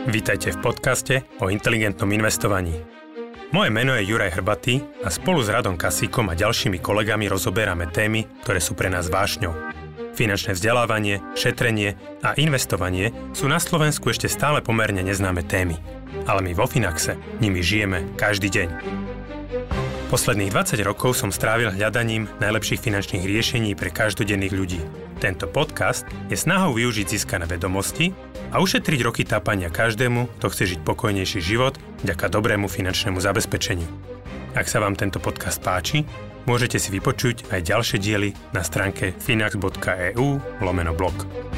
Vítajte v podcaste o inteligentnom investovaní. Moje meno je Juraj Hrbatý a spolu s Radom Kasíkom a ďalšími kolegami rozoberáme témy, ktoré sú pre nás vášňou. Finančné vzdelávanie, šetrenie a investovanie sú na Slovensku ešte stále pomerne neznáme témy. Ale my vo Finaxe nimi žijeme každý deň. Posledných 20 rokov som strávil hľadaním najlepších finančných riešení pre každodenných ľudí. Tento podcast je snahou využiť získané vedomosti a ušetriť roky tápania každému, kto chce žiť pokojnejší život vďaka dobrému finančnému zabezpečeniu. Ak sa vám tento podcast páči, môžete si vypočuť aj ďalšie diely na stránke finax.eu/blog.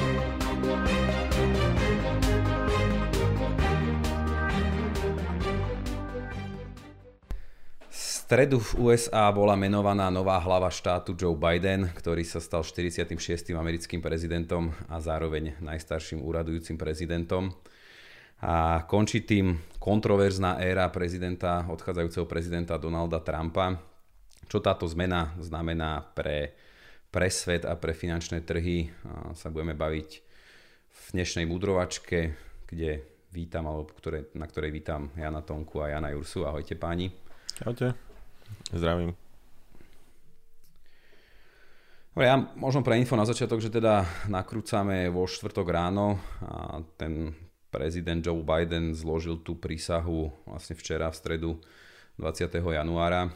V stredu v USA bola menovaná nová hlava štátu Joe Biden, ktorý sa stal 46. americkým prezidentom a zároveň najstarším úradujúcim prezidentom. A končí tým kontroverzná éra odchádzajúceho prezidenta Donalda Trumpa. Čo táto zmena znamená pre svet a pre finančné trhy, sa budeme baviť v dnešnej mudrovačke, na ktorej vítam Jana Tonku a Jana Jursu. Ahojte páni. Ahojte. Zdravím. Dobre, ja možno pre info na začiatok, že teda nakrúcame vo štvrtok ráno a ten prezident Joe Biden zložil tú prísahu vlastne včera v stredu 20. januára.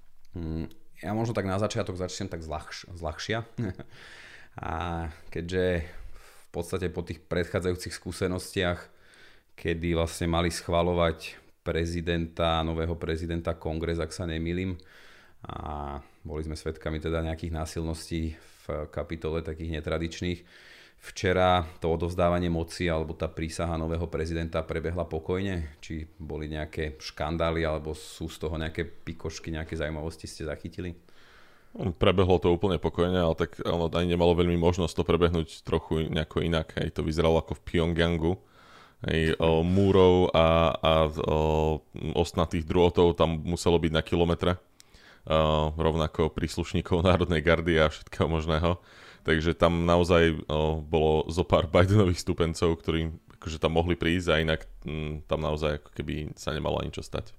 Ja možno tak na začiatok začnem tak zľahšia. A keďže v podstate po tých predchádzajúcich skúsenostiach, kedy vlastne mali schvaľovať nového prezidenta Kongres, ak sa nemýlim, a boli sme svedkami teda nejakých násilností v kapitole takých netradičných. Včera to odovzdávanie moci alebo tá prísaha nového prezidenta prebehla pokojne? Či boli nejaké škandály alebo sú z toho nejaké pikošky, nejaké zaujímavosti ste zachytili? Prebehlo to úplne pokojne, ale tak ani nemalo veľmi možnosť to prebehnúť trochu nejako inak. Hej, to vyzeralo ako v Pyongyangu. Múrov a ostnatých drôtov tam muselo byť na kilometre, rovnako príslušníkov Národnej gardy a všetkého možného, takže tam naozaj bolo zo pár Bidenových stupencov, ktorí akože tam mohli prísť a inak tam naozaj ako keby sa nemalo ani čo stať.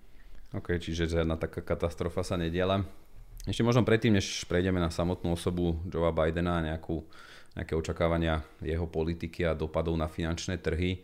OK, čiže žiadna taká katastrofa sa nediala. Ešte možno predtým, než prejdeme na samotnú osobu Joea Bidena a nejaké očakávania jeho politiky a dopadov na finančné trhy.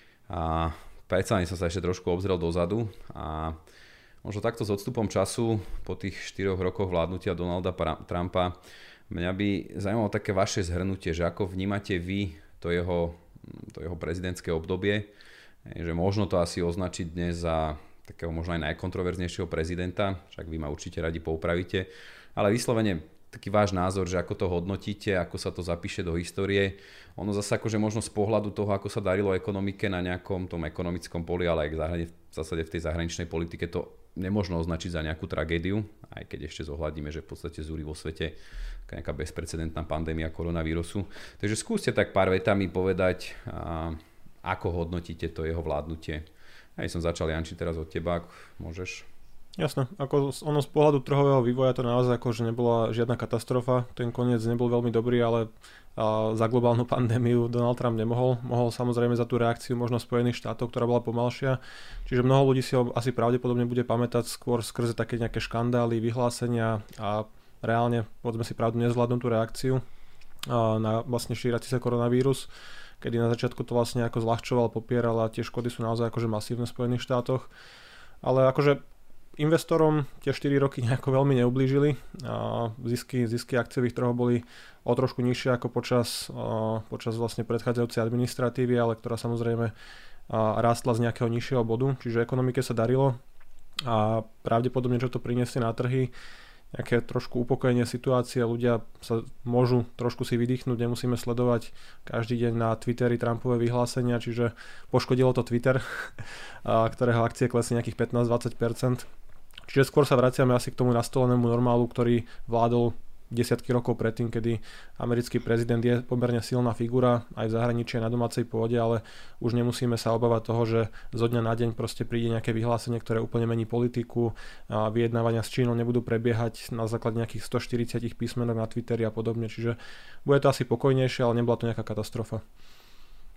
A predsa som sa ešte trošku obzrel dozadu a možno takto s odstupom času po tých 4 rokoch vládnutia Donalda Trumpa mňa by zaujímalo také vaše zhrnutie, že ako vnímate vy to jeho prezidentské obdobie, že možno to asi označiť dnes za takého možno aj najkontroverznejšieho prezidenta, však vy ma určite radi poupravíte, ale vyslovene taký váš názor, že ako to hodnotíte, ako sa to zapíše do histórie. Ono zase akože možno z pohľadu toho, ako sa darilo ekonomike na nejakom tom ekonomickom poli, ale aj v zásade v tej zahraničnej politike to nemožno označiť za nejakú tragédiu, aj keď ešte zohľadíme, že v podstate zúri vo svete nejaká bezprecedentná pandémia koronavírusu. Takže skúste tak pár vetami povedať, ako hodnotíte to jeho vládnutie. Ja som začal, Janči, teraz od teba, ak môžeš. Jasné, ako ono z pohľadu trhového vývoja to naozaj ako, že nebola žiadna katastrofa, ten koniec nebol veľmi dobrý, ale za globálnu pandémiu Donald Trump nemohol. Mohol samozrejme za tú reakciu možno Spojených štátov, ktorá bola pomalšia, čiže mnoho ľudí si ho asi pravdepodobne bude pamätať skôr skrze také nejaké škandály, vyhlásenia a reálne, povedzme si pravdu, nezvládnu tú reakciu na vlastne šírací sa koronavírus, kedy na začiatku to vlastne ako zľahčoval, popieral a tie škody sú naozaj akože masívne v Spojených štátoch. Ale akože investorom tie 4 roky nejako veľmi neublížili. Zisky akciových trhov boli o trošku nižšie ako počas vlastne predchádzajúcej administratívy, ale ktorá samozrejme rástla z nejakého nižšieho bodu. Čiže ekonomike sa darilo a pravdepodobne, čo to priniesie na trhy, nejaké trošku upokojenie situácie, ľudia sa môžu trošku si vydýchnuť, nemusíme sledovať každý deň na Twitteri Trumpové vyhlásenia, čiže poškodilo to Twitter, ktorého akcie klesli nejakých 15-20%. Čiže skôr sa vraciame asi k tomu nastolenému normálu, ktorý vládol desiatky rokov predtým, kedy americký prezident je pomerne silná figura aj v zahraničí, na domácej pôde, ale už nemusíme sa obávať toho, že zo dňa na deň proste príde nejaké vyhlásenie, ktoré úplne mení politiku a vyjednávania s Čínou nebudú prebiehať na základe nejakých 140 písmenok na Twitteri a podobne, čiže bude to asi pokojnejšie, ale nebola to nejaká katastrofa.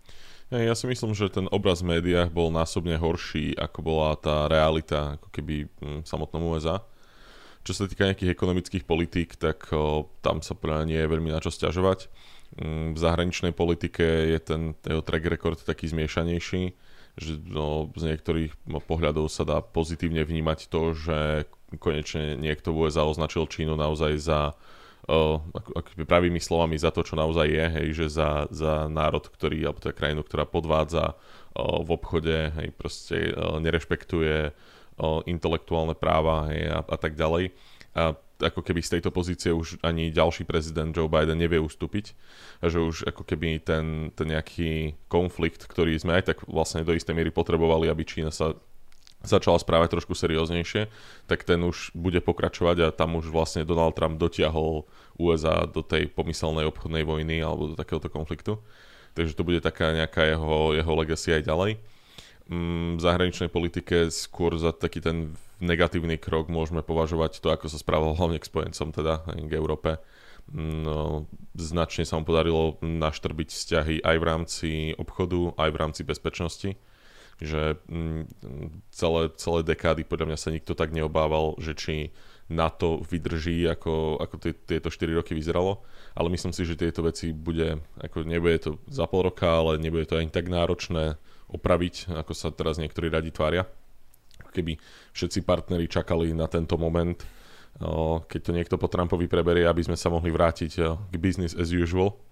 Ja si myslím, že ten obraz v médiách bol násobne horší, ako bola tá realita, ako keby v samotnom USA. Čo sa týka nejakých ekonomických politík, tak tam sa podľa mňa nie je veľmi na čo sťažovať. V zahraničnej politike je ten jeho track record taký zmiešanejší, že z niektorých pohľadov sa dá pozitívne vnímať to, že konečne niekto v USA označil Čínu naozaj za pravými slovami za to, čo naozaj je, hej, že za národ, ktorý, alebo teda krajinu, ktorá podvádza v obchode, hej, proste nerešpektuje intelektuálne práva, hej, a tak ďalej. A ako keby z tejto pozície už ani ďalší prezident Joe Biden nevie ustúpiť. A že už ako keby ten nejaký konflikt, ktorý sme aj tak vlastne do istej miery potrebovali, aby Čína sa začala správať trošku serióznejšie, tak ten už bude pokračovať a tam už vlastne Donald Trump dotiahol USA do tej pomyselnej obchodnej vojny alebo do takéhoto konfliktu. Takže to bude taká nejaká jeho legacy aj ďalej. V zahraničnej politike skôr za taký ten negatívny krok môžeme považovať to, ako sa správal hlavne k spojencom, teda k Európe. Značne sa mu podarilo naštrbiť vzťahy aj v rámci obchodu, aj v rámci bezpečnosti. Že celé dekády podľa mňa sa nikto tak neobával, že či NATO vydrží, ako tieto 4 roky vyzeralo, ale myslím si, že tieto veci nebude to za pol roka, ale nebude to ani tak náročné opraviť, ako sa teraz niektorí radi tvária. Keby všetci partneri čakali na tento moment, keď to niekto po Trumpovi preberie, aby sme sa mohli vrátiť k business as usual.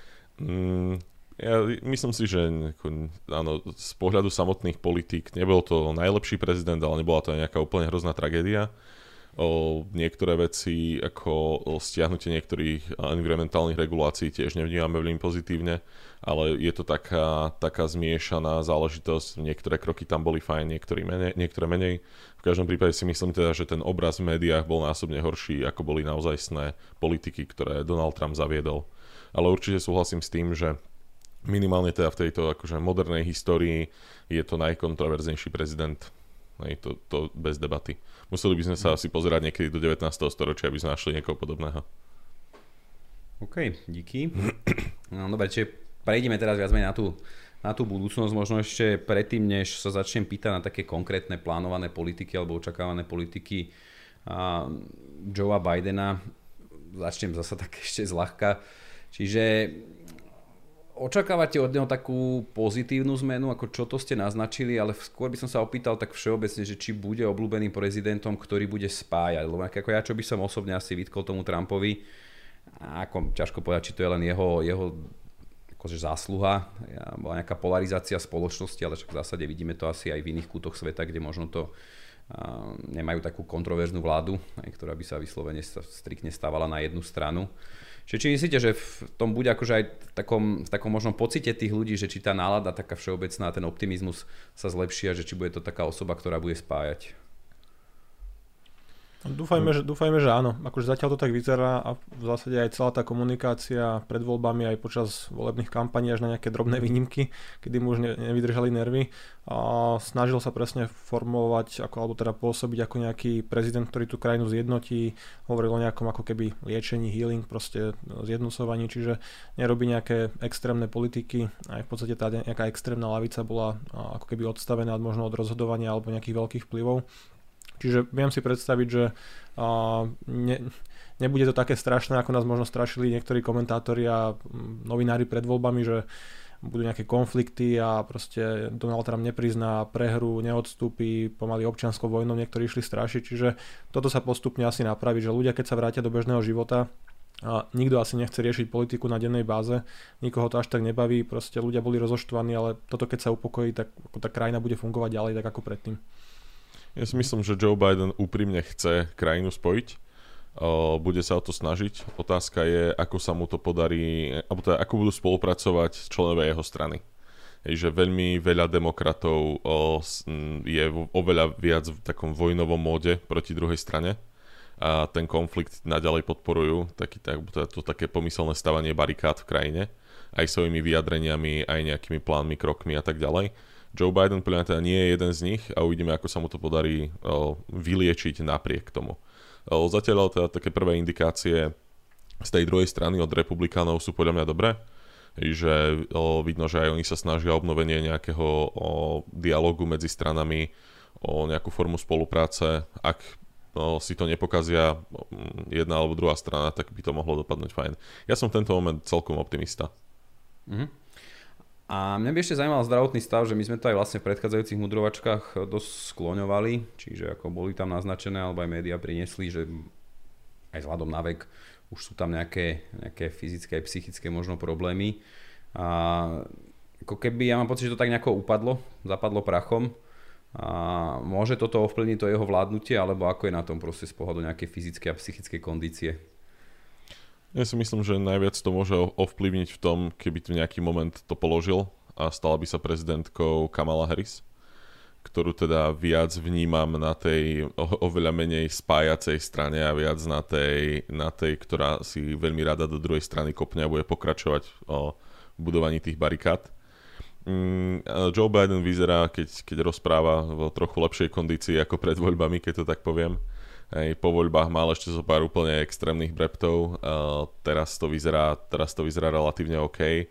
Ja myslím si, že áno, z pohľadu samotných politík nebol to najlepší prezident, ale nebola to nejaká úplne hrozná tragédia. Niektoré veci, ako stiahnutie niektorých environmentálnych regulácií, tiež nevnímame veľmi pozitívne, ale je to taká zmiešaná záležitosť. Niektoré kroky tam boli fajn, niektoré menej. V každom prípade si myslím teda, že ten obraz v médiách bol násobne horší, ako boli naozajstné politiky, ktoré Donald Trump zaviedol. Ale určite súhlasím s tým, že minimálne teda v tejto akože modernej histórii je to najkontroverznejší prezident. To bez debaty. Museli by sme sa asi pozerať niekedy do 19. storočia, aby sme našli niekoho podobného. OK, díky. No dobre, čiže prejdeme teraz viac menej na tú budúcnosť. Možno ešte predtým, než sa začnem pýtať na také konkrétne plánované politiky alebo očakávané politiky Joea Bidena, začnem zasa tak ešte zľahka. Čiže očakávate od neho takú pozitívnu zmenu, ako čo to ste naznačili, ale skôr by som sa opýtal tak všeobecne, že či bude obľúbeným prezidentom, ktorý bude spájať. Lebo ako ja, čo by som osobne asi vytkol tomu Trumpovi, ako ťažko povedať, či to je len jeho akože zásluha, bola nejaká polarizácia spoločnosti, ale však v zásade vidíme to asi aj v iných kútoch sveta, kde možno to nemajú takú kontroverznú vládu, ktorá by sa vyslovene striktne stávala na jednu stranu. Čiže či myslíte, že v tom bude akože aj v takom možnom pocite tých ľudí, že či tá nálada taká všeobecná, ten optimizmus sa zlepší a že či bude to taká osoba, ktorá bude spájať? Dúfajme, že áno. Akože zatiaľ to tak vyzerá a v zásade aj celá tá komunikácia pred voľbami aj počas volebných kampaní až na nejaké drobné výnimky, kedy mu už nevydržali nervy. A snažil sa presne formovať, alebo teda pôsobiť ako nejaký prezident, ktorý tú krajinu zjednotí. Hovoril o nejakom ako keby liečení, healing, proste zjednocovaní, čiže nerobí nejaké extrémne politiky. Aj v podstate tá nejaká extrémna lavica bola ako keby odstavená možno od rozhodovania alebo nejakých veľkých vplyvov. Čiže viem si predstaviť, že nebude to také strašné, ako nás možno strašili niektorí komentátori a novinári pred voľbami, že budú nejaké konflikty a proste Donald Trump neprizná prehru, neodstúpi, pomaly občianskou vojnou niektorí išli strašiť. Čiže toto sa postupne asi napraví, že ľudia, keď sa vrátia do bežného života, a nikto asi nechce riešiť politiku na dennej báze, nikoho to až tak nebaví, proste ľudia boli rozoštvaní, ale toto keď sa upokojí, tak tá krajina bude fungovať ďalej tak ako predtým. Ja si myslím, že Joe Biden úprimne chce krajinu spojiť. Bude sa o to snažiť. Otázka je, ako sa mu to podarí, alebo teda ako budú spolupracovať členovia jeho strany. Že veľmi veľa demokratov je oveľa viac v takom vojnovom móde proti druhej strane a ten konflikt naďalej podporujú, to také pomyselné stavanie barikád v krajine, aj svojimi vyjadreniami, aj nejakými plánmi, krokmi a tak ďalej. Joe Biden podľa mňa teda nie je jeden z nich a uvidíme, ako sa mu to podarí vyliečiť napriek tomu. Zatiaľ teda také prvé indikácie z tej druhej strany od republikánov sú podľa mňa dobré. Že vidno, že aj oni sa snažia o obnovenie nejakého dialógu medzi stranami, o nejakú formu spolupráce. Ak si to nepokazia jedna alebo druhá strana, tak by to mohlo dopadnúť fajn. Ja som v tento moment celkom optimista. A mňa by ešte zaujímal zdravotný stav, že my sme to aj vlastne v predchádzajúcich mudrovačkách dosť skloňovali, čiže ako boli tam naznačené, alebo aj médiá priniesli, že aj vzhľadom na vek už sú tam nejaké fyzické aj psychické možno problémy. A ako keby, ja mám pocit, že to tak nejako zapadlo prachom. A môže toto ovplyvniť to jeho vládnutie, alebo ako je na tom proste z pohľadu nejakej fyzické a psychické kondície? Ja si myslím, že najviac to môže ovplyvniť v tom, keby tu nejaký moment to položil a stala by sa prezidentkou Kamala Harris, ktorú teda viac vnímam na tej oveľa menej spájacej strane a viac na tej, ktorá si veľmi rada do druhej strany kopne a bude pokračovať o budovaní tých barikád. Joe Biden vyzerá, keď rozpráva v trochu lepšej kondícii ako pred voľbami, keď to tak poviem. Po voľbách mal ešte zo pár úplne extrémnych breptov, teraz to vyzerá relatívne OK.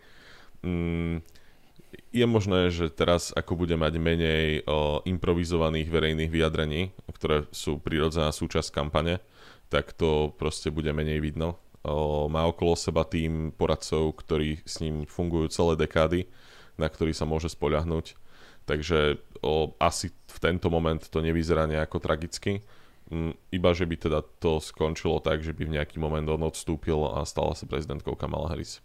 Je možné, že teraz, ako bude mať menej improvizovaných verejných vyjadrení, ktoré sú prirodzená súčasť kampane, tak to proste bude menej vidno. Má okolo seba tým poradcov, ktorí s ním fungujú celé dekády, na ktorý sa môže spoľahnúť. Takže asi v tento moment to nevyzerá nejako tragicky. Iba, že by teda to skončilo tak, že by v nejaký moment on odstúpil a stala sa prezidentkou Kamala Harris.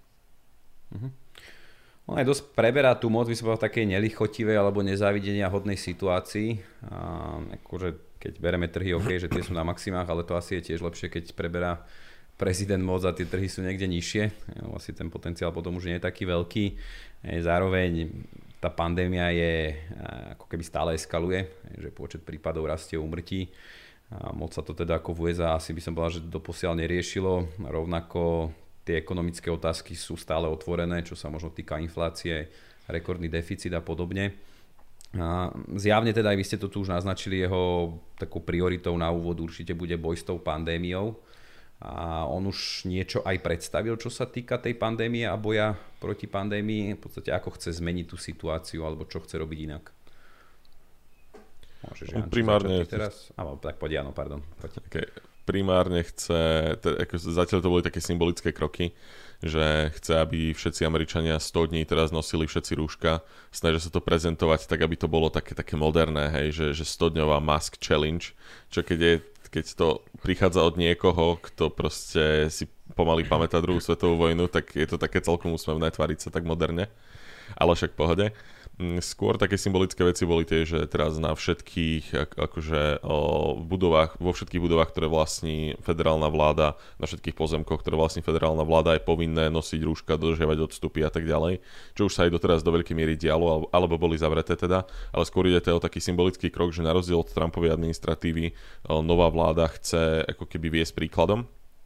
On aj dosť preberá tú moc, by som povedal, v takej nelichotivej alebo nezávidenia hodnej situácii. A akože keď bereme trhy, OK, že tie sú na maximách, ale to asi je tiež lepšie, keď preberá prezident moc a tie trhy sú niekde nižšie. Asi ten potenciál potom už nie je taký veľký. Zároveň tá pandémia ako keby stále eskaluje, že počet prípadov rastie, úmrtí. A moc sa to teda ako v USA asi by som povedal, že doposiaľ neriešilo. Rovnako tie ekonomické otázky sú stále otvorené, čo sa možno týka inflácie, rekordný deficit a podobne. A zjavne teda aj vy ste to tu už naznačili, jeho takou prioritou na úvod určite bude boj s tou pandémiou. A on už niečo aj predstavil, čo sa týka tej pandémie a boja proti pandémii. V podstate ako chce zmeniť tú situáciu alebo čo chce robiť inak. Môžeš, Jan, primárne teraz? Tak poď, áno, pardon. Okay. Primárne chce, zatiaľ to boli také symbolické kroky, že chce, aby všetci Američania 100 dní teraz nosili všetci rúška, snažia sa to prezentovať tak, aby to bolo také moderné, hej, že 100-dňová mask challenge, čo keď to prichádza od niekoho, kto proste si pomaly pamätá druhú svetovú vojnu, tak je to také celkom úsmevné tváriť sa tak moderne, ale však v pohode. Skôr také symbolické veci boli tie, že teraz na všetkých akože vo všetkých budovách, ktoré vlastní federálna vláda, na všetkých pozemkoch, ktoré vlastní federálna vláda, je povinné nosiť rúška, dodržiavať odstupy a tak ďalej, čo už sa aj doteraz do veľkej miery dialo, alebo boli zavreté teda, ale skôr ide o taký symbolický krok, že na rozdiel od Trumpovej administratívy nová vláda chce ako keby viesť príkladom.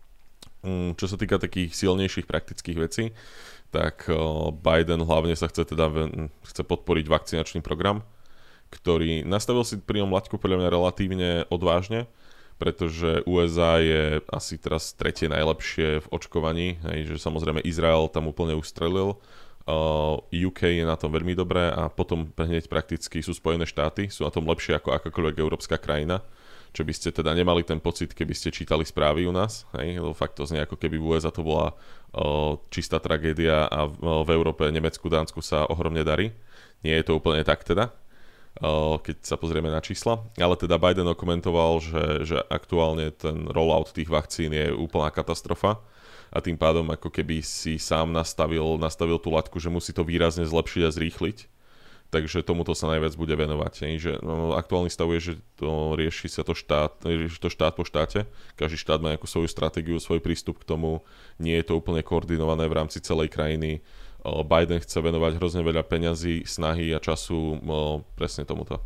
Čo sa týka takých silnejších praktických vecí, tak Biden hlavne sa chce podporiť vakcinačný program, ktorý nastavil si pri ňom laťku podľa mňa relatívne odvážne, pretože USA je asi teraz tretie najlepšie v očkovaní, že samozrejme Izrael tam úplne ustrelil, UK je na tom veľmi dobré a potom hneď prakticky sú Spojené štáty, sú na tom lepšie ako akákoľvek európska krajina, čo by ste teda nemali ten pocit, keby ste čítali správy u nás, lebo fakt to znie ako keby v USA to bola čistá tragédia a v Európe, Nemecku, Dánsku sa ohromne darí. Nie je to úplne tak teda, keď sa pozrieme na čísla, ale teda Biden komentoval, že aktuálne ten rollout tých vakcín je úplná katastrofa a tým pádom ako keby si sám nastavil tú laťku, že musí to výrazne zlepšiť a zrýchliť. Takže tomuto sa najviac bude venovať. Že aktuálny stav je, že to rieši to štát po štáte. Každý štát má nejakú svoju stratégiu, svoj prístup k tomu. Nie je to úplne koordinované v rámci celej krajiny. Biden chce venovať hrozne veľa peňazí, snahy a času presne tomuto.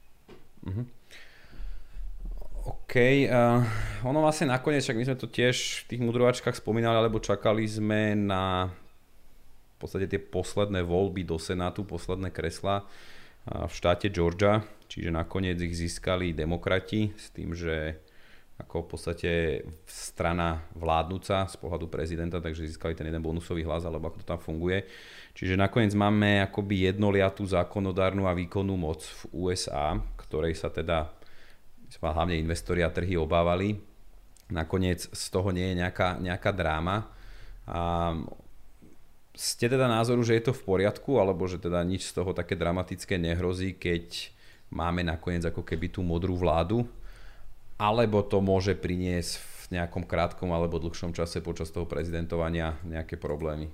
OK. Ono vlastne nakoniec, však my sme to tiež v tých mudrovačkách spomínali, alebo čakali sme na v podstate tie posledné voľby do Senátu, posledné kreslá v štáte Georgia, čiže nakoniec ich získali demokrati s tým, že ako v podstate strana vládnuca z pohľadu prezidenta, takže získali ten jeden bonusový hlas, alebo ako to tam funguje. Čiže nakoniec máme akoby jednoliatú zákonodárnu a výkonnú moc v USA, ktorej sa teda hlavne investori a trhy obávali. Nakoniec z toho nie je nejaká dráma. A ste teda názoru, že je to v poriadku, alebo že teda nič z toho také dramatické nehrozí, keď máme nakoniec ako keby tú modrú vládu? Alebo to môže priniesť v nejakom krátkom alebo dlhšom čase počas toho prezidentovania nejaké problémy?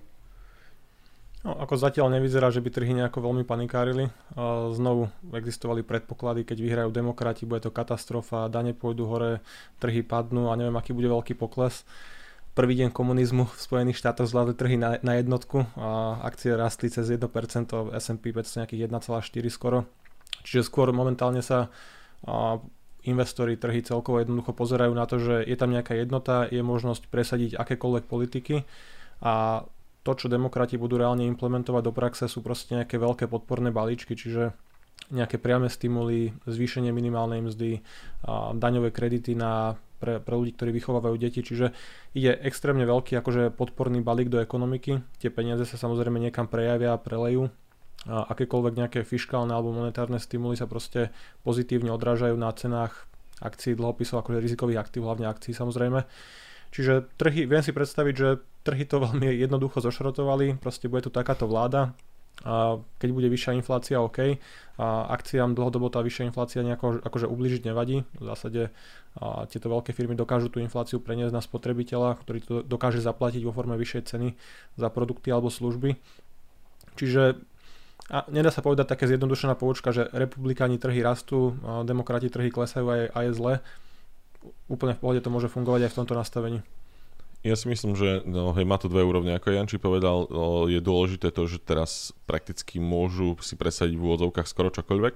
No, ako zatiaľ nevyzerá, že by trhy nejako veľmi panikárili. Znovu existovali predpoklady, keď vyhrajú demokrati, bude to katastrofa, dane pôjdu hore, trhy padnú a neviem, aký bude veľký pokles. Prvý deň komunizmu v Spojených štátoch zvládli trhy na jednotku a akcie rastli cez 1%, S&P 500 nejakých 1,4 skoro. Čiže skôr momentálne sa investori, trhy celkovo jednoducho pozerajú na to, že je tam nejaká jednota, je možnosť presadiť akékoľvek politiky a to, čo demokrati budú reálne implementovať do praxe, sú proste nejaké veľké podporné balíčky, čiže nejaké priame stimuly, zvýšenie minimálnej mzdy, daňové kredity pre ľudí, ktorí vychovávajú deti, čiže ide extrémne veľký akože podporný balík do ekonomiky, tie peniaze sa samozrejme niekam prejavia a prelejú. Akékoľvek nejaké fiškálne alebo monetárne stimuly sa proste pozitívne odrážajú na cenách akcií, dlhopisov, akože rizikových aktív, hlavne akcií samozrejme. Čiže trhy, viem si predstaviť, že trhy to veľmi jednoducho zošrotovali, proste bude tu takáto vláda, a keď bude vyššia inflácia, OK, a akciám dlhodobo tá vyššia inflácia nejako akože ublížiť nevadí, v zásade tieto veľké firmy dokážu tú infláciu preniesť na spotrebiteľa, ktorý to dokáže zaplatiť vo forme vyššej ceny za produkty alebo služby. Čiže a nedá sa povedať také zjednodušená poučka, že republikáni trhy rastú, demokrati trhy klesajú a je zle. Úplne v pohode to môže fungovať aj v tomto nastavení. Ja si myslím, že má to dve úrovne. Ako Janči povedal, je dôležité to, že teraz prakticky môžu si presadiť v úvodzovkách skoro čokoľvek.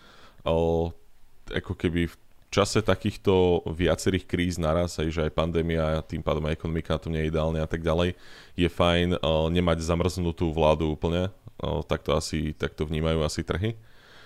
Ako keby v čase takýchto viacerých kríz naraz, že aj pandémia a tým pádom aj ekonomika na tom nie je ideálne a tak ďalej, je fajn nemať zamrznutú vládu úplne. Tak to vnímajú asi trhy.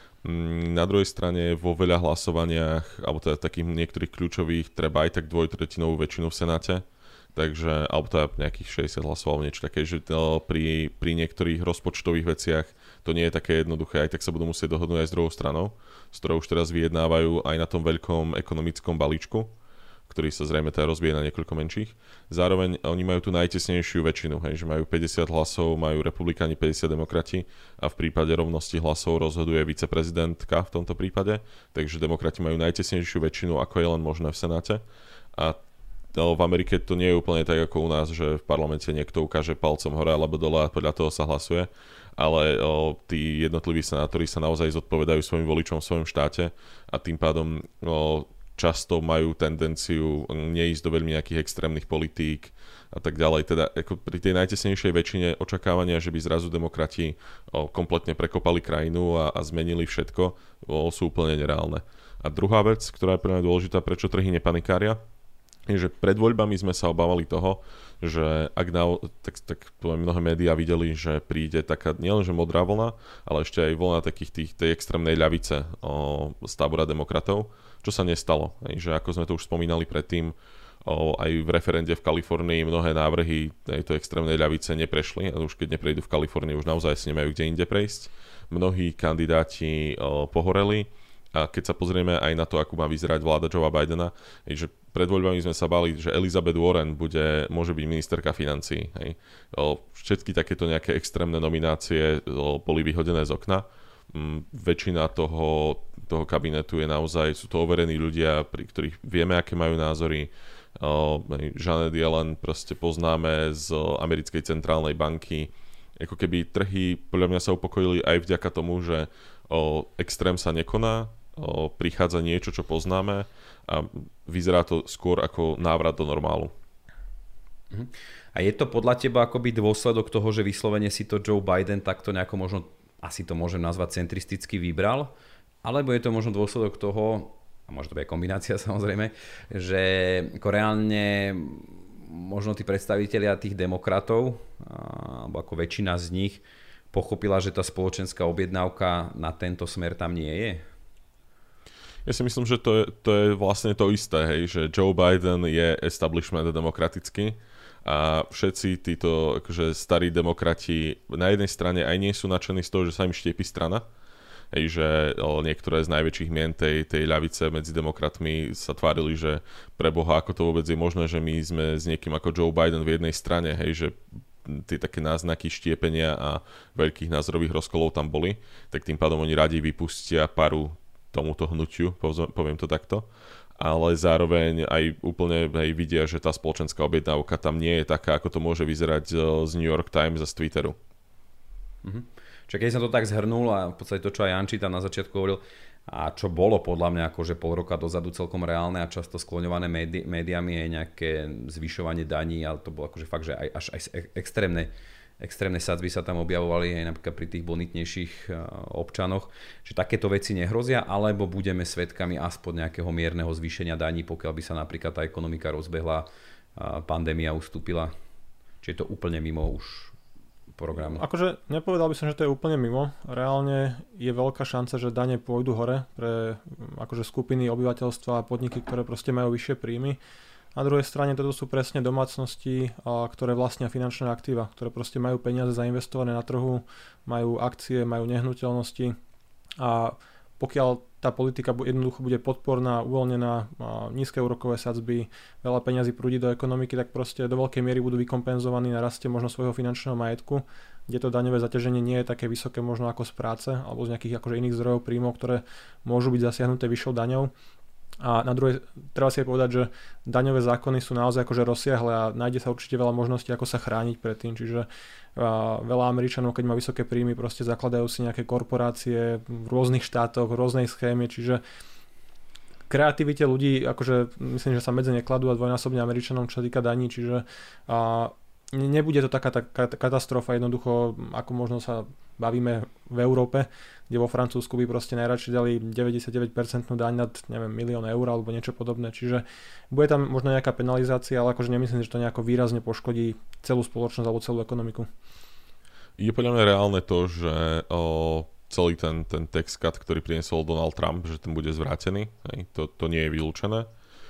Na druhej strane vo veľa hlasovaniach, alebo teda takých niektorých kľúčových, treba aj tak dvojtretinovú väčšinu v Senáte, takže, alebo teda nejakých 60 hlasov alebo niečo také, že pri niektorých rozpočtových veciach to nie je také jednoduché, aj tak sa budú musieť dohodnúť aj s druhou stranou, s ktorou už teraz vyjednávajú aj na tom veľkom ekonomickom balíčku, ktorý sa zrejme teda rozbije na niekoľko menších. Zároveň oni majú tú najtesnejšiu väčšinu, že majú 50 hlasov, majú republikáni 50 demokrati a v prípade rovnosti hlasov rozhoduje viceprezidentka v tomto prípade, takže demokrati majú najtesnejšiu väčšinu, ako je len možné v Senáte. A v Amerike to nie je úplne tak ako u nás, že v parlamente niekto ukáže palcom hore alebo dole a podľa toho sa hlasuje, ale tí jednotliví senátori sa naozaj zodpovedajú svojim voličom v svojom štáte a tým pádom často majú tendenciu neísť do veľmi nejakých extrémnych politík a tak ďalej. Teda ako pri tej najtesnejšej väčšine očakávania, že by zrazu demokrati kompletne prekopali krajinu a zmenili všetko, sú úplne nereálne. A druhá vec, ktorá je pre mňa dôležitá, prečo trhy nepanikária, je, že pred voľbami sme sa obávali toho, že ak tak mnohé médiá videli, že príde taká nielenže modrá vlna, ale ešte aj vlna tej extrémnej ľavice z tábora demokratov, čo sa nestalo. Že ako sme to už spomínali predtým, aj v referende v Kalifornii mnohé návrhy tejto extrémnej ľavice neprešli a už keď neprejdú v Kalifornii, už naozaj si nemajú kde inde prejsť. Mnohí kandidáti pohoreli a keď sa pozrieme aj na to, ako má vyzerať vláda Joea Bidena, že pred voľbami sme sa báli, že Elizabeth Warren môže byť ministerka financií. Všetky takéto nejaké extrémne nominácie boli vyhodené z okna. Väčšina toho kabinetu je naozaj, sú to overení ľudia, pri ktorých vieme, aké majú názory. Janet Yellen proste poznáme z americkej centrálnej banky. Ako keby trhy podľa mňa sa upokojili aj vďaka tomu, že extrém sa nekoná, prichádza niečo, čo poznáme a vyzerá to skôr ako návrat do normálu. A je to podľa teba akoby dôsledok toho, že vyslovene si to Joe Biden takto nejako možno, asi to môžem nazvať centristicky vybral, alebo je to možno dôsledok toho, a možno to je kombinácia samozrejme, že ako reálne možno tí predstavitelia tých demokratov, alebo ako väčšina z nich pochopila, že tá spoločenská objednávka na tento smer tam nie je? Ja Ja si myslím, že to je vlastne to isté, hej, že Joe Biden je establishment demokratický a všetci títo akože starí demokrati na jednej strane aj nie sú nadšení z toho, že sa im štiepí strana, hej, že niektoré z najväčších mien tej ľavice medzi demokratmi sa tvárili, že pre Boha, ako to vôbec je možné, že my sme s niekým ako Joe Biden v jednej strane, hej, že tie také náznaky štiepenia a veľkých názorových rozkolov tam boli, tak tým pádom oni radi vypustia paru tomuto hnutiu, poviem to takto, ale zároveň aj úplne aj vidia, že tá spoločenská objednávka tam nie je taká, ako to môže vyzerať z New York Times a z Twitteru. Čiže keď som to tak zhrnul a v podstate to, čo aj Janči tam na začiatku hovoril, a čo bolo podľa mňa akože pol roka dozadu celkom reálne a často skloňované médiami je nejaké zvyšovanie daní, ale to bolo akože fakt, že až extrémne sadzby sa tam objavovali aj napríklad pri tých bonitnejších občanoch, že takéto veci nehrozia, alebo budeme svedkami aspoň nejakého mierneho zvýšenia daní, pokiaľ by sa napríklad tá ekonomika rozbehla, pandémia ustúpila. Čiže je to úplne mimo už programu. Akože nepovedal by som, že to je úplne mimo. Reálne je veľká šanca, že dane pôjdu hore pre akože skupiny obyvateľstva a podniky, ktoré proste majú vyššie príjmy. Na druhej strane toto sú presne domácnosti, ktoré vlastnia finančné aktíva, ktoré proste majú peniaze zainvestované na trhu, majú akcie, majú nehnuteľnosti a pokiaľ tá politika jednoducho bude podporná, uvoľnená, nízke úrokové sadzby, veľa peňazí prúdi do ekonomiky, tak proste do veľkej miery budú vykompenzovaní na raste možno svojho finančného majetku, kde to daňové zaťaženie nie je také vysoké možno ako z práce alebo z nejakých akože iných zdrojov príjmov, ktoré môžu byť zasiahnuté vyššou daňou. A na druhej, treba si aj povedať, že daňové zákony sú naozaj akože rozsiahle a nájde sa určite veľa možností, ako sa chrániť pred tým, čiže veľa Američanov, keď má vysoké príjmy, proste zakladajú si nejaké korporácie v rôznych štátoch, v rôznej schéme, čiže kreativite ľudí, akože myslím, že sa medze nekladú a dvojnásobne Američanom, čo sa týka daní, čiže nebude to taká katastrofa jednoducho, ako možno sa bavíme v Európe, kde vo Francúzsku by proste najradšej dali 99% daň nad, neviem, 1 000 000 eur alebo niečo podobné, čiže bude tam možno nejaká penalizácia, ale akože nemyslím, že to nejako výrazne poškodí celú spoločnosť alebo celú ekonomiku. Je podľa mňa reálne to, že celý ten tax cut, ktorý priniesol Donald Trump, že ten bude zvrátený, to nie je vylúčené.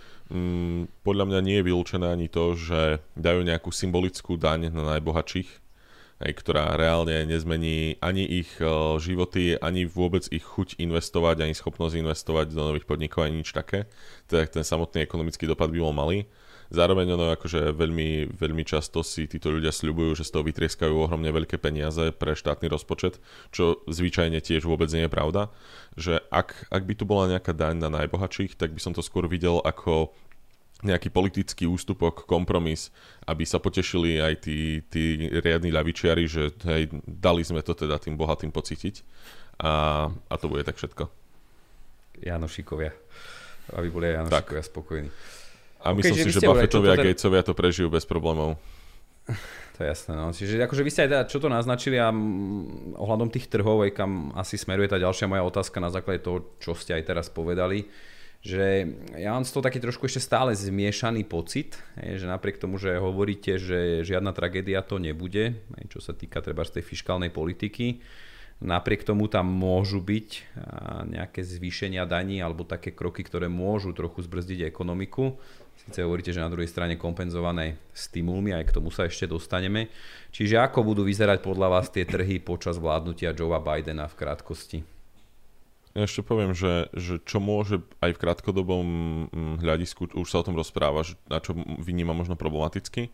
Podľa mňa nie je vylúčené ani to, že dajú nejakú symbolickú daň na najbohatších, ktorá reálne nezmení ani ich životy, ani vôbec ich chuť investovať, ani schopnosť investovať do nových podnikov, ani nič také. Teda ten samotný ekonomický dopad by bol malý. Zároveň ono akože veľmi, veľmi často si títo ľudia sľubujú, že z toho vytrieskajú ohromne veľké peniaze pre štátny rozpočet, čo zvyčajne tiež vôbec nie je pravda. Že ak by tu bola nejaká daň na najbohatších, tak by som to skôr videl ako nejaký politický ústupok, kompromis, aby sa potešili aj tí riadni ľavičiari, že hej, dali sme to teda tým bohatým pocítiť a to bude tak všetko. Janošikovia. Aby boli aj Janošikovia spokojní. A myslím si, že Buffettovia a Gatesovia to prežijú bez problémov. To je jasné, no. Čiže akože vy ste aj teda, čo to naznačili a ohľadom tých trhov, aj kam asi smeruje tá ďalšia moja otázka na základe toho, čo ste aj teraz povedali, že ja mám z toho taký trošku ešte stále zmiešaný pocit, že napriek tomu, že hovoríte, že žiadna tragédia to nebude, čo sa týka treba z tej fiškálnej politiky, napriek tomu tam môžu byť nejaké zvýšenia daní alebo také kroky, ktoré môžu trochu zbrzdiť ekonomiku. Sice hovoríte, že na druhej strane kompenzované stimulmi, aj k tomu sa ešte dostaneme. Čiže ako budú vyzerať podľa vás tie trhy počas vládnutia Joea Bidena v krátkosti? Ja ešte poviem, že čo môže aj v krátkodobom hľadisku, už sa o tom rozpráva, že na čo vníma možno problematicky,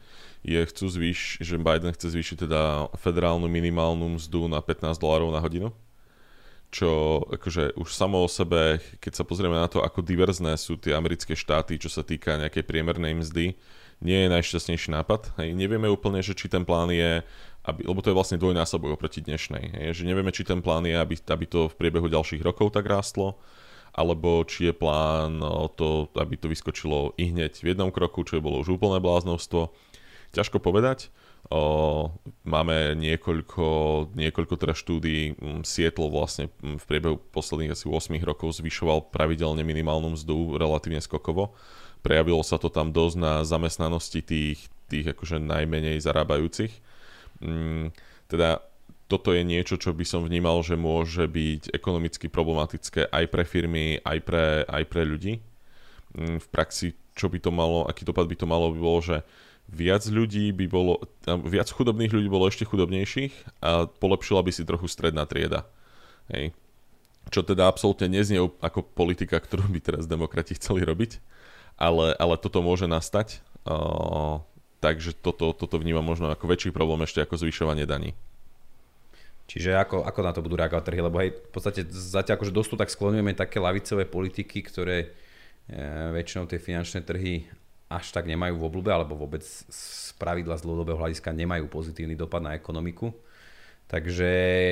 že Biden chce zvýšiť teda federálnu minimálnu mzdu na $15 na hodinu, čo akože už samo o sebe, keď sa pozrieme na to, ako diverzné sú tie americké štáty, čo sa týka nejakej priemernej mzdy, nie je najšťastnejší nápad. Hej, nevieme úplne, že či ten plán je, lebo to je vlastne dvojnásobok oproti dnešnej. Hej, že nevieme, či ten plán je, aby to v priebehu ďalších rokov tak rástlo, alebo či je plán aby to vyskočilo i hneď v jednom kroku, čo je bolo už úplné bláznovstvo. Ťažko povedať. Máme niekoľko teda štúdií. Seattle vlastne v priebehu posledných asi 8 rokov zvyšoval pravidelne minimálnu mzdu relatívne skokovo. Prejavilo sa to tam dosť na zamestnanosti tých akože najmenej zarábajúcich. Teda toto je niečo, čo by som vnímal, že môže byť ekonomicky problematické aj pre firmy, aj pre ľudí. V praxi, čo by to malo, aký dopad by to malo, by bolo, že viac chudobných ľudí bolo ešte chudobnejších a polepšila by si trochu stredná trieda. Hej. Čo teda absolútne neznie ako politika, ktorú by teraz demokrati chceli robiť, ale toto môže nastať. Takže toto vnímam možno ako väčší problém ešte ako zvyšovanie daní. Čiže ako na to budú reagovať trhy, lebo hej, v podstate zatiaľ akože dosť tak skloňujeme také ľavicové politiky, ktoré väčšinou tie finančné trhy až tak nemajú v obľúbe, alebo vôbec z pravidla z dlhodobého hľadiska nemajú pozitívny dopad na ekonomiku. Takže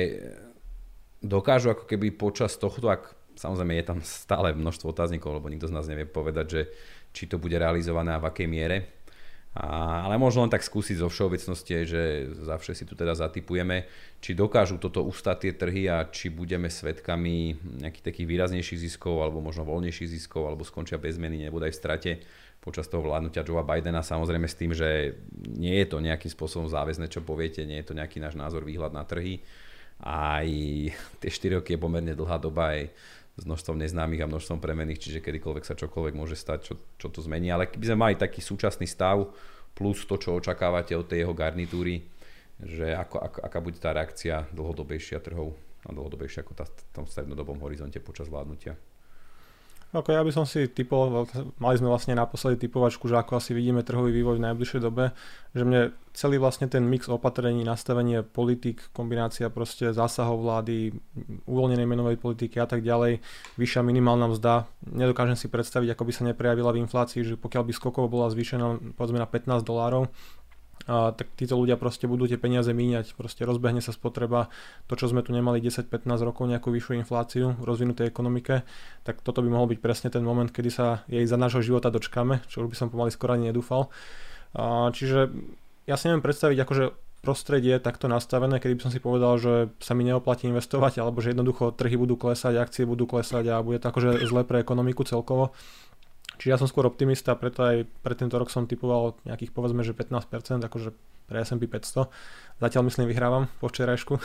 dokážu ako keby počas tohto, ak samozrejme je tam stále množstvo otáznikov, lebo nikto z nás nevie povedať, že či to bude realizované a v akej miere. Ale možno len tak skúsiť zo všeobecnosti, že zavše si tu teda zatipujeme, či dokážu toto ustať tie trhy a či budeme svedkami nejakých takých výraznejších ziskov alebo možno voľnejších ziskov alebo skončia bez zmeny, nebudú aj v strate počas toho vládnutia Joea Bidena, samozrejme s tým, že nie je to nejakým spôsobom záväzné, čo poviete, nie je to nejaký náš názor, výhľad na trhy. Aj tie 4 roky je pomerne dlhá doba aj s množstvom neznámych a množstvom premenných, čiže kedykoľvek sa čokoľvek môže stať, čo to zmení. Ale keby sme mali taký súčasný stav, plus to, čo očakávate od tej jeho garnitúry, že aká bude tá reakcia dlhodobejšia trhov a dlhodobejšia ako v tom strednodobom horizonte počas vládnutia. Ako ja by som si typoval, mali sme vlastne naposledy typovačku, že ako asi vidíme trhový vývoj v najbližšej dobe, že mne celý vlastne ten mix opatrení, nastavenie politik, kombinácia proste zásahov vlády, uvoľnenej menovej politiky a tak ďalej, vyššia minimálna mzda, nedokážem si predstaviť, ako by sa neprejavila v inflácii, že pokiaľ by skokovo bola zvýšená povedzme na $15, tak títo ľudia proste budú tie peniaze míňať, proste rozbehne sa spotreba, to čo sme tu nemali 10-15 rokov nejakú vyššiu infláciu v rozvinutej ekonomike, tak toto by mohol byť presne ten moment, kedy sa jej za nášho života dočkáme, čo už by som pomaly skoro ani nedúfal. Čiže ja si neviem predstaviť akože prostredie takto nastavené, kedy by som si povedal, že sa mi neoplatí investovať, alebo že jednoducho trhy budú klesať, akcie budú klesať a bude to akože zle pre ekonomiku celkovo. Čiže ja som skôr optimista, preto aj pre tento rok som typoval nejakých povedzme, že 15%, akože pre S&P 500. Zatiaľ myslím vyhrávam po včerajšku.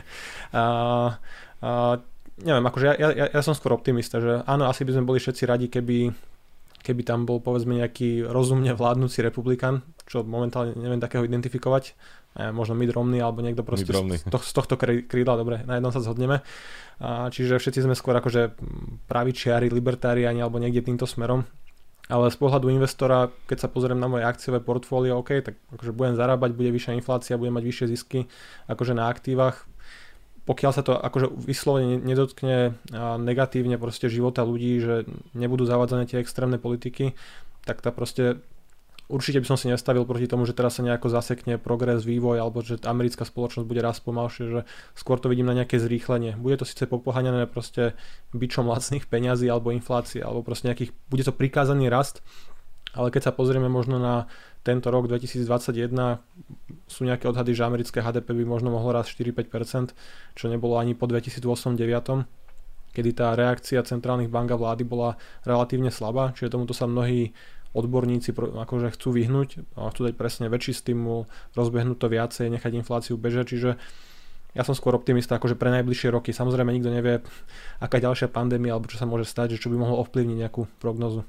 Neviem, akože ja som skôr optimista, že áno, asi by sme boli všetci radi, keby tam bol povedzme nejaký rozumne vládnúci republikán, čo momentálne neviem takého identifikovať. Možno Mitt Romney alebo niekto proste z tohto krídla, dobre, na jednom sa zhodneme. Čiže všetci sme skôr akože pravičiari, libertáriani alebo niekde týmto smerom. Ale z pohľadu investora, keď sa pozriem na moje akciové portfólio, OK, tak akože budem zarábať, bude vyššia inflácia, budem mať vyššie zisky akože na aktívach. Pokiaľ sa to akože vyslovene nedotkne negatívne proste života ľudí, že nebudú zavádzané tie extrémne politiky, tak tá proste určite by som si nestavil proti tomu, že teraz sa nejako zasekne progres, vývoj, alebo že americká spoločnosť bude raz pomalšie, že skôr to vidím na nejaké zrýchlenie. Bude to síce popoháňané proste bičom lacných peňazí alebo inflácie, alebo proste bude to prikázaný rast, ale keď sa pozrieme možno na tento rok 2021, sú nejaké odhady, že americké HDP by možno mohlo rásť 4-5%, čo nebolo ani po 2008-2009, kedy tá reakcia centrálnych bank a vlády bola relatívne slabá, čiže tomuto sa mnohí odborníci akože chcú vyhnúť a chcú dať presne väčší stimul, rozbehnúť to viacej, nechať infláciu bežať, čiže ja som skôr optimista akože pre najbližšie roky. Samozrejme nikto nevie, aká ďalšia pandémia alebo čo sa môže stať, že čo by mohlo ovplyvniť nejakú prognozu.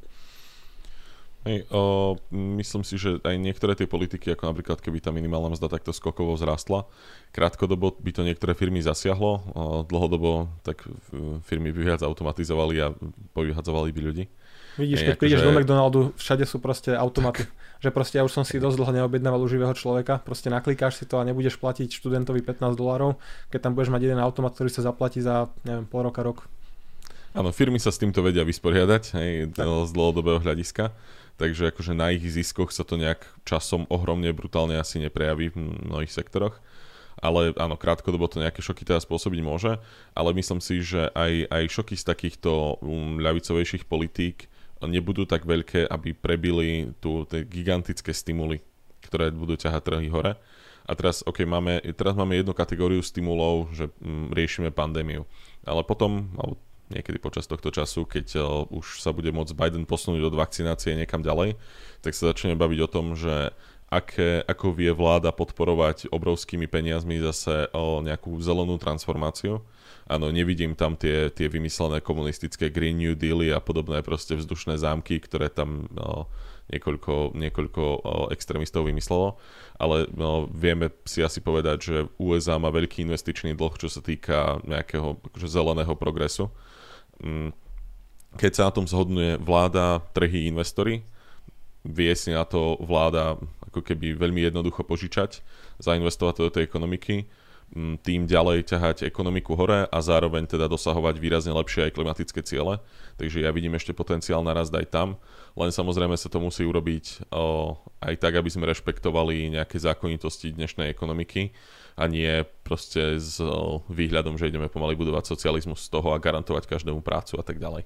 Myslím si, že aj niektoré tie politiky, ako napríklad keby tá minimálna mzda takto skokovo vzrastla, krátkodobo by to niektoré firmy zasiahlo, dlhodobo tak firmy by viac automatizovali a povyhadzovali by ľudí. Vidíš, keď prídeš do McDonaldu, všade sú proste automaty. Že proste ja už som si dosť dlho neobjednával u živého človeka. Proste naklikáš si to a nebudeš platiť študentovi $15, keď tam budeš mať jeden automat, ktorý sa zaplatí za, neviem, pol roka, rok. Áno, firmy sa s týmto vedia vysporiadať, z dlhodobého hľadiska. Takže akože na ich ziskoch sa to nejak časom ohromne, brutálne asi neprejaví v mnohých sektoroch. Ale áno, krátkodobo to nejaké šoky teda spôsobiť môže. Ale myslím si, že aj šoky z takýchto ľavicovejších politík nebudú tak veľké, aby prebili tie gigantické stimuly, ktoré budú ťahať trhy hore. A teraz, teraz máme jednu kategóriu stimulov, že riešime pandémiu. Ale potom, alebo niekedy počas tohto času, keď už sa bude môcť Biden posunúť od vakcinácie niekam ďalej, tak sa začneme baviť o tom, že ako vie vláda podporovať obrovskými peniazmi zase nejakú zelenú transformáciu. Áno, nevidím tam tie vymyslené komunistické Green New Dealy a podobné proste vzdušné zámky, ktoré tam niekoľko extrémistov vymyslelo, ale vieme si asi povedať, že USA má veľký investičný dlh, čo sa týka nejakého akože zeleného progresu. Keď sa na tom zhodnuje vláda, trhy, investori, vie si na to vláda ako keby veľmi jednoducho požičať, zainvestovať to do tej ekonomiky, tým ďalej ťahať ekonomiku hore a zároveň teda dosahovať výrazne lepšie aj klimatické ciele. Takže ja vidím ešte potenciál na rast aj tam, len samozrejme sa to musí urobiť aj tak, aby sme rešpektovali nejaké zákonitosti dnešnej ekonomiky a nie proste s výhľadom, že ideme pomaly budovať socializmus z toho a garantovať každému prácu a tak ďalej.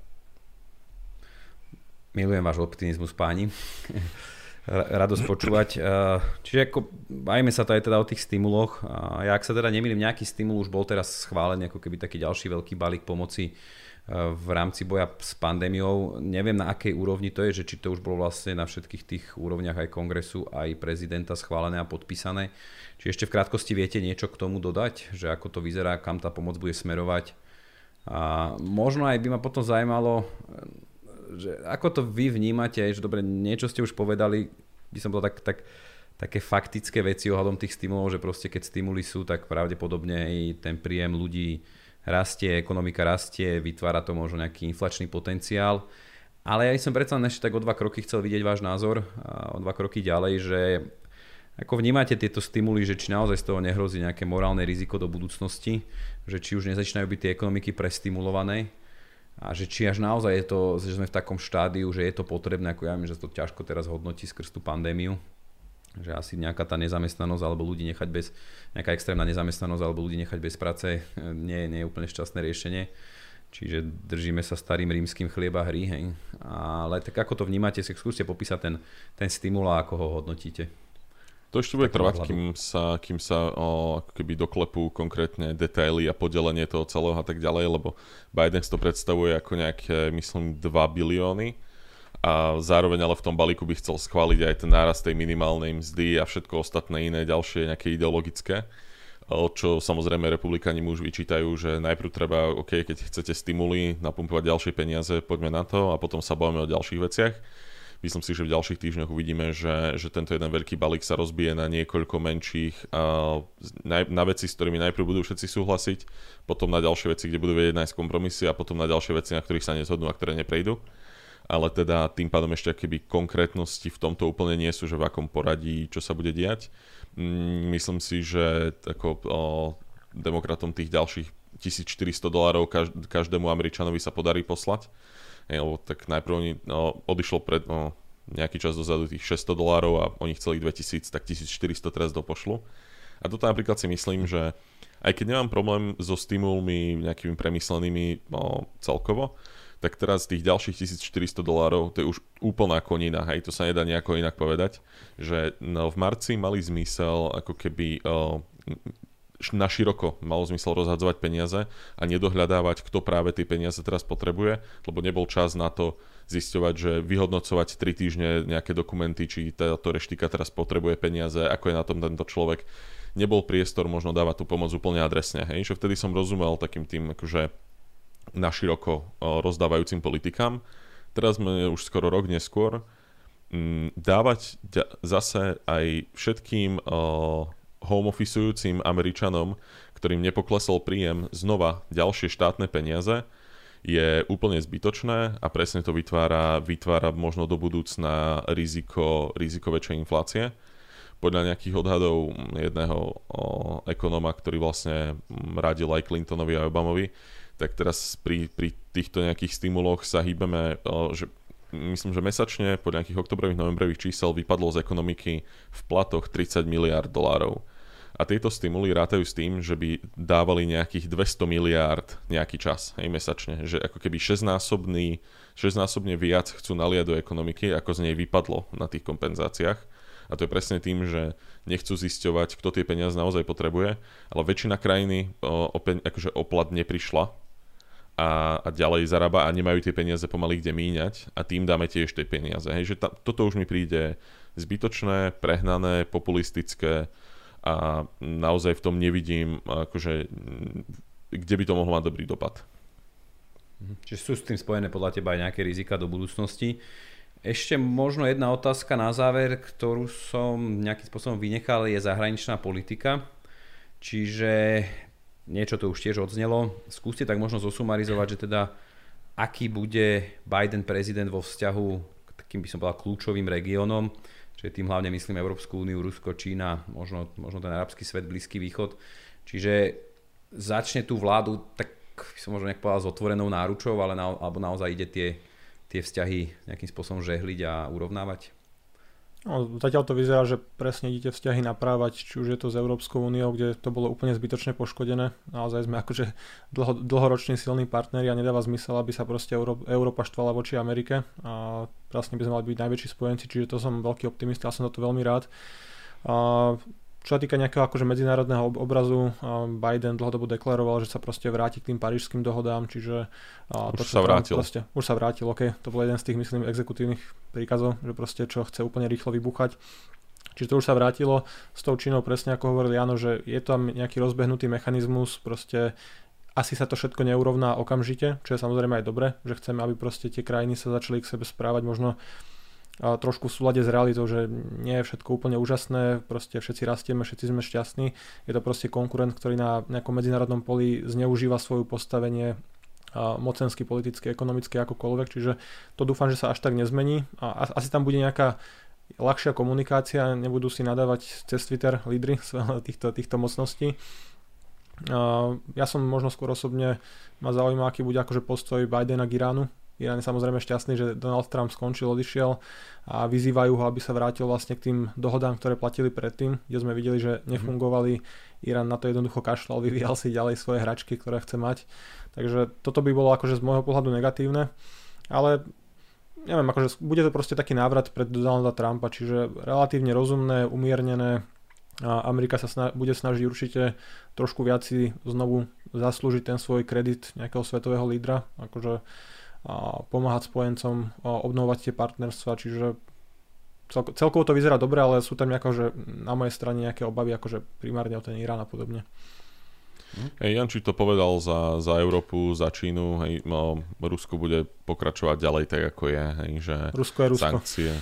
Milujem váš optimizmus, páni. Radosť počúvať. Čiže ako bavíme sa to aj teda o tých stimuloch. Ja ak sa teda nemýlim, nejaký stimul už bol teraz schválený, ako keby taký ďalší veľký balík pomoci v rámci boja s pandémiou. Neviem, na akej úrovni to je, že či to už bolo vlastne na všetkých tých úrovniach aj kongresu, aj prezidenta schválené a podpísané. Či ešte v krátkosti viete niečo k tomu dodať, že ako to vyzerá, kam tá pomoc bude smerovať. A možno aj by ma potom zaujímalo, že ako to vy vnímate, že dobre, niečo ste už povedali, by som bol také faktické veci ohľadom tých stimulov, že proste keď stimuly sú, tak pravdepodobne aj ten príjem ľudí rastie, ekonomika rastie, vytvára to možno nejaký inflačný potenciál. Ale ja som predsa ešte tak o 2 kroky chcel vidieť váš názor, o 2 kroky ďalej, že ako vnímate tieto stimuly, že či naozaj z toho nehrozí nejaké morálne riziko do budúcnosti, že či už nezačínajú byť tie ekonomiky prestimulované, a že či až naozaj je to, že sme v takom štádiu, že je to potrebné, ako ja viem, že to ťažko teraz hodnotí skrz tú pandémiu, že asi nejaká tá nezamestnanosť alebo ľudí nechať bez, nejaká extrémna nezamestnanosť alebo ľudí nechať bez práce nie je úplne šťastné riešenie. Čiže držíme sa starým rímskym chlieba hry, hej. Ale tak ako to vnímate, si skúste popísať ten stimul a ako ho hodnotíte. To ešte bude trvať, kým sa ako keby doklepú konkrétne detaily a podelenie toho celého a tak ďalej, lebo Biden to predstavuje ako nejaké, myslím, 2 bilióny a zároveň ale v tom balíku by chcel schváliť aj ten nárast tej minimálnej mzdy a všetko ostatné iné ďalšie nejaké ideologické, čo samozrejme republikáni mu už vyčítajú, že najprv treba, keď chcete stimuly, napumpovať ďalšie peniaze, poďme na to a potom sa bavíme o ďalších veciach. Myslím si, že v ďalších týždňoch uvidíme, že tento jeden veľký balík sa rozbije na niekoľko menších na veci, s ktorými najprv budú všetci súhlasiť, potom na ďalšie veci, kde budú vedieť nájsť kompromisy a potom na ďalšie veci, na ktorých sa nezhodnú a ktoré neprejdú. Ale teda tým pádom ešte akéby konkrétnosti v tomto úplne nie sú, že v akom poradí, čo sa bude diať. Myslím si, že ako demokratom tých ďalších $1,400 každému Američanovi sa podarí poslať. Lebo tak najprv oni odišlo pred nejaký čas dozadu tých $600 a oni chceli 2000, tak 1400 teraz dopošlu. A toto napríklad si myslím, že aj keď nemám problém so stimulmi nejakými premyslenými celkovo, tak teraz tých ďalších $1,400 to je už úplná konina, hej, to sa nedá nejako inak povedať, že v marci mali zmysel ako keby na široko malo zmysel rozhadzovať peniaze a nedohľadávať, kto práve tie peniaze teraz potrebuje, lebo nebol čas na to zisťovať, že vyhodnocovať 3 týždne nejaké dokumenty, či táto reštika teraz potrebuje peniaze, ako je na tom tento človek. Nebol priestor možno dávať tú pomoc úplne adresne, hej, že vtedy som rozumel takým tým akože na široko rozdávajúcim politikám. Teraz sme už skoro rok neskôr dávať zase aj všetkým home officeujúcim Američanom, ktorým nepoklesol príjem, znova ďalšie štátne peniaze je úplne zbytočné a presne to vytvára možno do budúcna riziko väčšej inflácie. Podľa nejakých odhadov jedného ekonóma, ktorý vlastne radil aj Clintonovi a Obamovi, tak teraz pri týchto nejakých stimuloch sa hýbeme, že myslím, že mesačne podľa nejakých oktobrových, novembrových čísel vypadlo z ekonomiky v platoch $30 miliárd. A tieto stimuly rátajú s tým, že by dávali nejakých 200 miliárd nejaký čas, hej, mesačne. Že ako keby 6-násobne viac chcú naliať do ekonomiky, ako z nej vypadlo na tých kompenzáciách. A to je presne tým, že nechcú zisťovať, kto tie peniaze naozaj potrebuje, ale väčšina krajiny akože o plat neprišla a ďalej zarába a nemajú tie peniaze pomaly kde míňať a tým dáme tiež tie peniaze. Hej, že toto už mi príde zbytočné, prehnané, populistické a naozaj v tom nevidím, akože, kde by to mohlo mať dobrý dopad. Čiže sú s tým spojené podľa teba aj nejaké rizika do budúcnosti. Ešte možno jedna otázka na záver, ktorú som nejakým spôsobom vynechal, je zahraničná politika. Čiže niečo to už tiež odznelo. Skúste tak možno zosumarizovať, že teda aký bude Biden prezident vo vzťahu k takým, by som povedal, kľúčovým regiónom. Čiže tým hlavne myslím Európsku úniu, Rusko, Čína, možno ten arabský svet, Blízky východ. Čiže začne tú vládu, tak by som možno nejak povedal, s otvorenou náručou, alebo naozaj ide tie vzťahy nejakým spôsobom žehliť a urovnávať? No, zatiaľ to vyzerá, že presne idete vzťahy naprávať, či už je to s Európskou úniou, kde to bolo úplne zbytočne poškodené. Naozaj sme akože dlhoroční silní partneri a nedáva zmysel, aby sa proste Európa štvala voči Amerike. A vlastne by sme mali byť najväčší spojenci, čiže to som veľký optimista a som za to veľmi rád. Čo sa týka nejakého akože medzinárodného obrazu, Biden dlhodobo deklaroval, že sa proste vráti k tým parížským dohodám, čiže už sa vrátil. Už sa vrátil, ok. To bol jeden z tých, myslím, exekutívnych príkazov, že proste čo chce úplne rýchlo vybuchať. Čiže to už sa vrátilo s tou Čínou, presne ako hovorili Jano, že je tam nejaký rozbehnutý mechanizmus, proste asi sa to všetko neurovná okamžite, čo je samozrejme aj dobre, že chceme, aby proste tie krajiny sa začali k sebe správať možno trošku v súlade s realitou, že nie je všetko úplne úžasné, proste všetci rastieme, všetci sme šťastní. Je to proste konkurent, ktorý na nejakom medzinárodnom poli zneužíva svoje postavenie mocensky, politicky, ekonomicky, akokoľvek, čiže to dúfam, že sa až tak nezmení a asi tam bude nejaká ľahšia komunikácia, nebudú si nadávať cez Twitter lídry týchto mocností. Ja som možno skôr osobne ma zaujíma, aký bude akože postoj Bidena k Iránu. Irán je samozrejme šťastný, že Donald Trump skončil, odišiel a vyzývajú ho, aby sa vrátil vlastne k tým dohodám, ktoré platili predtým, kde sme videli, že nefungovali. Irán na to jednoducho kašľal, vyvíjal si ďalej svoje hračky, ktoré chce mať. Takže toto by bolo akože z môjho pohľadu negatívne, ale neviem, akože bude to proste taký návrat pred Donalda Trumpa, čiže relatívne rozumné, umiernené. A Amerika sa bude snažiť určite trošku viac si znovu zaslúžiť ten svoj kredit nejakého svetového lídra, akože a pomáhať spojencom, obnovovať tie partnerstva, čiže celkovo to vyzerá dobre, ale sú tam že na mojej strane nejaké obavy, akože primárne o ten Irán a podobne. Janči to povedal za Európu, za Čínu, Rusko bude pokračovať ďalej tak, ako je, že Rusko je Rusko.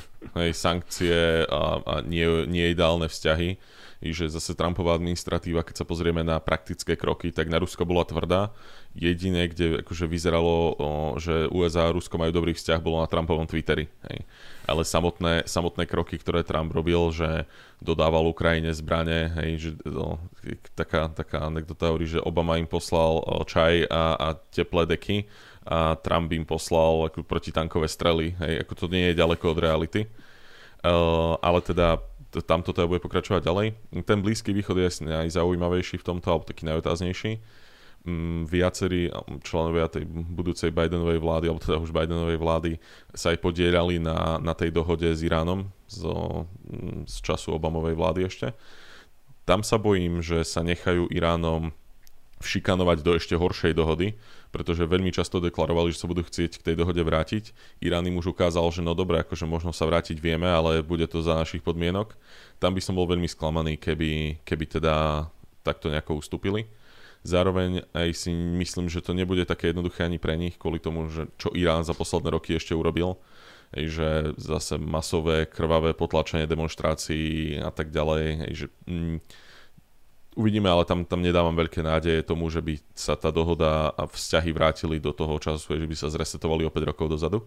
Sankcie a nie ideálne vzťahy, že zase Trumpová administratíva, keď sa pozrieme na praktické kroky, tak na Rusko bola tvrdá. Jediné, kde akože vyzeralo, že USA a Rusko majú dobrý vzťah, bolo na Trumpovom Twitteri. Ale samotné kroky, ktoré Trump robil, že dodával Ukrajine zbrane, že taká anekdota hovorí, že Obama im poslal čaj a teplé deky a Trump im poslal ako protitankové strely. Ako to nie je ďaleko od reality. Ale teda tamto teda bude pokračovať ďalej. Ten Blízky východ je najzaujímavejší v tomto, alebo taký najotáznejší. Viacerí členovia tej budúcej Bidenovej vlády, alebo teda už Bidenovej vlády sa aj podielali na tej dohode s Iránom z času Obamovej vlády ešte. Tam sa bojím, že sa nechajú Iránom všikanovať do ešte horšej dohody, pretože veľmi často deklarovali, že sa budú chcieť k tej dohode vrátiť. Irán im už ukázal, že no dobre, akože možno sa vrátiť vieme, ale bude to za našich podmienok. Tam by som bol veľmi sklamaný, keby teda takto nejako ustúpili. Zároveň aj si myslím, že to nebude také jednoduché ani pre nich, kvôli tomu, že čo Irán za posledné roky ešte urobil. Že zase masové, krvavé potlačenie demonštrácií a tak ďalej. Že uvidíme, ale tam nedávam veľké nádeje tomu, že by sa tá dohoda a vzťahy vrátili do toho času, že by sa zresetovali o 5 rokov dozadu.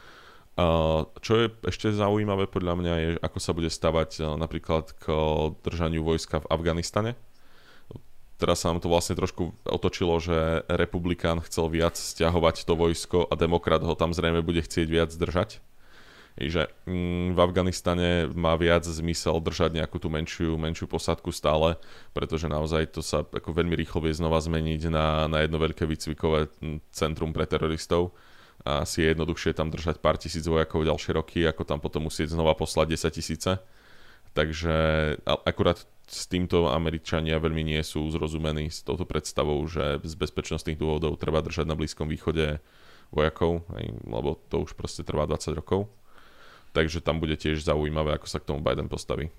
Čo je ešte zaujímavé podľa mňa je, ako sa bude stavať napríklad k držaniu vojska v Afganistane. Teraz sa nám to vlastne trošku otočilo, že republikán chcel viac stiahovať to vojsko a demokrat ho tam zrejme bude chcieť viac držať. Že v Afganistane má viac zmysel držať nejakú tú menšiu posádku stále, pretože naozaj to sa ako veľmi rýchlo vie znova zmeniť na jedno veľké výcvikové centrum pre teroristov. A si je jednoduchšie tam držať pár tisíc vojakov ďalšie roky, ako tam potom musieť znova poslať 10 000. Takže akurát s týmto Američania veľmi nie sú zrozumení s touto predstavou, že z bezpečnostných dôvodov treba držať na Blízkom východe vojakov, lebo to už proste trvá 20 rokov. Takže tam bude tiež zaujímavé, ako sa k tomu Biden postaví.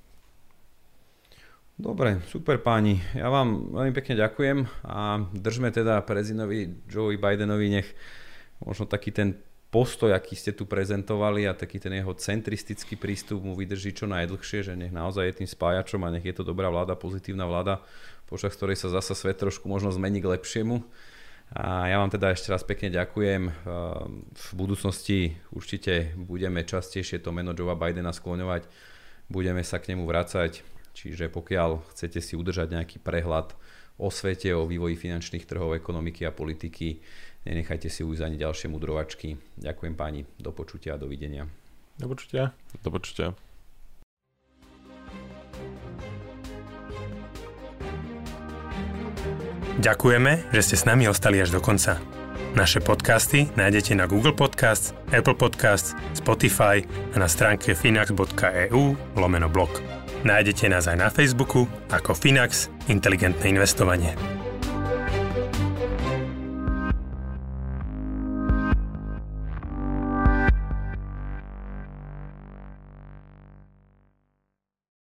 Dobre, super páni. Ja vám veľmi pekne ďakujem a držme teda prezidenovi Joe Bidenovi, nech možno taký ten postoj, aký ste tu prezentovali a taký ten jeho centristický prístup mu vydrží čo najdlhšie, že nech naozaj je tým spájačom a nech je to dobrá vláda, pozitívna vláda, počas ktorej sa zasa svet trošku možno zmení k lepšiemu. A ja vám teda ešte raz pekne ďakujem. V budúcnosti určite budeme častejšie to meno Joea Bidena skloňovať, budeme sa k nemu vracať, čiže pokiaľ chcete si udržať nejaký prehľad o svete, o vývoji finančných trhov, ekonomiky a politiky, nenechajte si ujsť ani ďalšie mudrovačky. Ďakujem páni, do počutia a dovidenia. Do počutia. Do počutia. Ďakujeme, že ste s nami ostali až do konca. Naše podcasty nájdete na Google Podcasts, Apple Podcasts, Spotify a na stránke finax.eu/blog. Nájdete nás aj na Facebooku ako Finax Inteligentné investovanie.